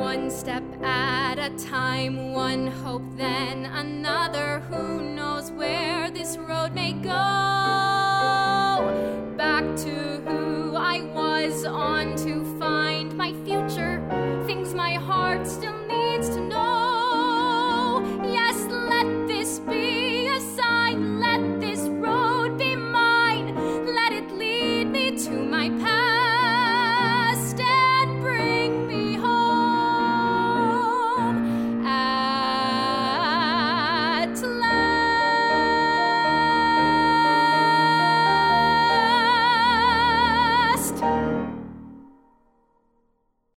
one step at a time, one hope then another. Who knows where this road may go?